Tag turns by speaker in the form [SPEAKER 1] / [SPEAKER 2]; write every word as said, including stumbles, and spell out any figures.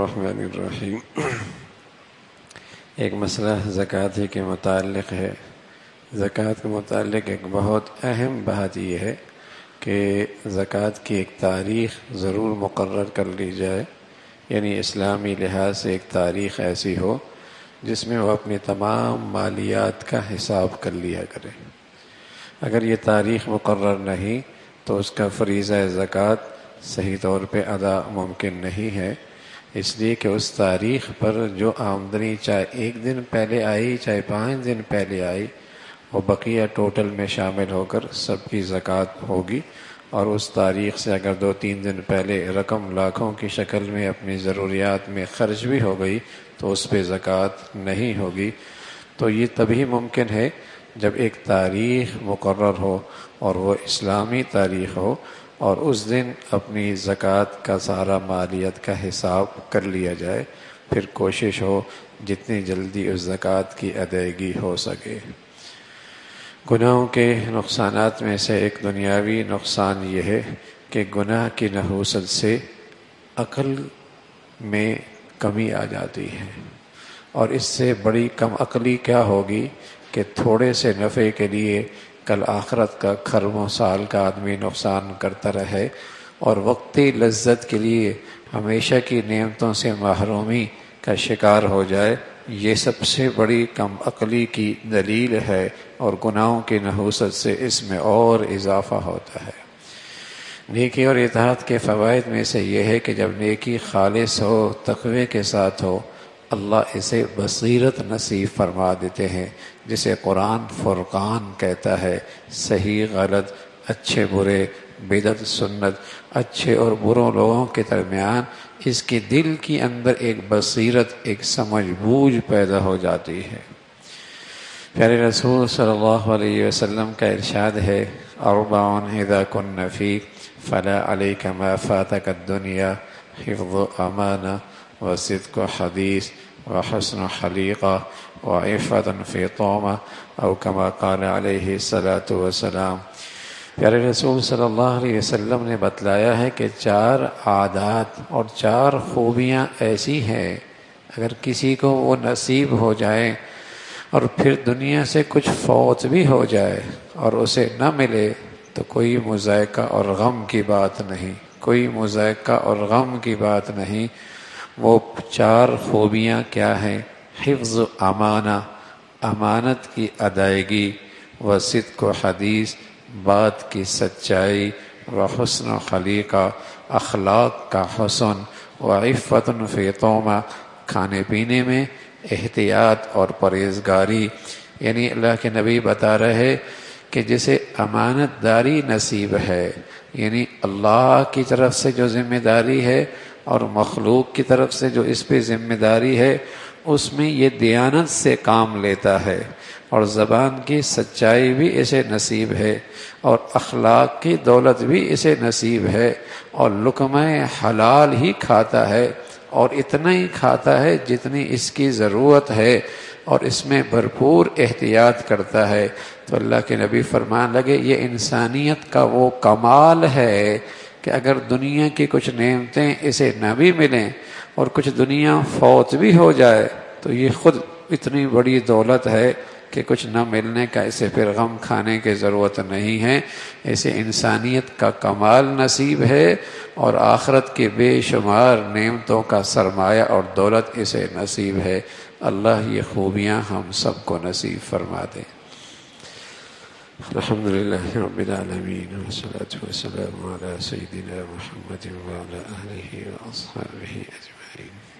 [SPEAKER 1] الرحمن الرحیم۔ ایک مسئلہ زکوٰۃ ہی کے متعلق ہے۔ زکوٰۃ کے متعلق ایک بہت اہم بات یہ ہے کہ زکوٰۃ کی ایک تاریخ ضرور مقرر کر لی جائے، یعنی اسلامی لحاظ سے ایک تاریخ ایسی ہو جس میں وہ اپنی تمام مالیات کا حساب کر لیا کرے۔ اگر یہ تاریخ مقرر نہیں تو اس کا فریضہ زکوٰۃ صحیح طور پہ ادا ممکن نہیں ہے، اس لیے کہ اس تاریخ پر جو آمدنی چاہے ایک دن پہلے آئی چاہے پانچ دن پہلے آئی، وہ بقیہ ٹوٹل میں شامل ہو کر سب کی زکوٰۃ ہوگی، اور اس تاریخ سے اگر دو تین دن پہلے رقم لاکھوں کی شکل میں اپنی ضروریات میں خرچ بھی ہو گئی تو اس پہ زکوٰۃ نہیں ہوگی۔ تو یہ تبھی ممکن ہے جب ایک تاریخ مقرر ہو اور وہ اسلامی تاریخ ہو، اور اس دن اپنی زکوٰۃ کا سارا مالیت کا حساب کر لیا جائے، پھر کوشش ہو جتنی جلدی اس زکوٰۃ کی ادائیگی ہو سکے۔ گناہوں کے نقصانات میں سے ایک دنیاوی نقصان یہ ہے کہ گناہ کی نحوست سے عقل میں کمی آ جاتی ہے، اور اس سے بڑی کم عقلی کیا ہوگی کہ تھوڑے سے نفع کے لیے کل آخرت کا کھرب و سال کا آدمی نقصان کرتا رہے، اور وقتی لذت کے لیے ہمیشہ کی نعمتوں سے محرومی کا شکار ہو جائے۔ یہ سب سے بڑی کم عقلی کی دلیل ہے، اور گناہوں کی نحوست سے اس میں اور اضافہ ہوتا ہے۔ نیکی اور اطاعت کے فوائد میں سے یہ ہے کہ جب نیکی خالص ہو، تقوی کے ساتھ ہو، اللہ اسے بصیرت نصیب فرما دیتے ہیں، جسے قرآن فرقان کہتا ہے۔ صحیح غلط، اچھے برے، بدعت سنت، اچھے اور بروں لوگوں کے درمیان اس کی دل کی اندر ایک بصیرت، ایک سمجھ بوجھ پیدا ہو جاتی ہے۔ پیارے رسول صلی اللہ علیہ وسلم کا ارشاد ہے، اربعٌ اذا کن فیک فلا علیک ما فاتک الدنیا، حفظ امانہ وصدق حدیث وحسن خلیقہ وعفۃ فی طعمہ، او کما قال علیہ الصلاۃ والسلام۔ پیارے رسول صلی اللہ علیہ وسلم نے بتلایا ہے کہ چار عادات اور چار خوبیاں ایسی ہیں، اگر کسی کو وہ نصیب ہو جائیں اور پھر دنیا سے کچھ فوت بھی ہو جائے اور اسے نہ ملے تو کوئی مضائقہ اور غم کی بات نہیں، کوئی مضائقہ اور غم کی بات نہیں۔ وہ چار خوبیاں کیا ہیں؟ حفظ امانہ، امانت کی ادائیگی، وصدق و حدیث، بات کی سچائی، وحسن خلیقہ، اخلاق کا حسن، وعفۃ فی طعمہ، کھانے پینے میں احتیاط اور پرہیزگاری۔ یعنی اللہ کے نبی بتا رہے کہ جسے امانت داری نصیب ہے، یعنی اللہ کی طرف سے جو ذمہ داری ہے اور مخلوق کی طرف سے جو اس پہ ذمہ داری ہے، اس میں یہ دیانت سے کام لیتا ہے، اور زبان کی سچائی بھی اسے نصیب ہے، اور اخلاق کی دولت بھی اسے نصیب ہے، اور لقمہ حلال ہی کھاتا ہے، اور اتنا ہی کھاتا ہے جتنی اس کی ضرورت ہے، اور اس میں بھرپور احتیاط کرتا ہے۔ تو اللہ کے نبی فرمان لگے یہ انسانیت کا وہ کمال ہے کہ اگر دنیا کی کچھ نعمتیں اسے نہ بھی ملیں اور کچھ دنیا فوت بھی ہو جائے تو یہ خود اتنی بڑی دولت ہے کہ کچھ نہ ملنے کا اسے پھر غم کھانے کی ضرورت نہیں ہے۔ اسے انسانیت کا کمال نصیب ہے، اور آخرت کے بے شمار نعمتوں کا سرمایہ اور دولت اسے نصیب ہے۔ اللہ یہ خوبیاں ہم سب کو نصیب فرما دے۔ الحمدللہ رب العالمین، والصلاة والسلام علی سیدنا محمد وعلی آلہ واصحابہ اجمعین۔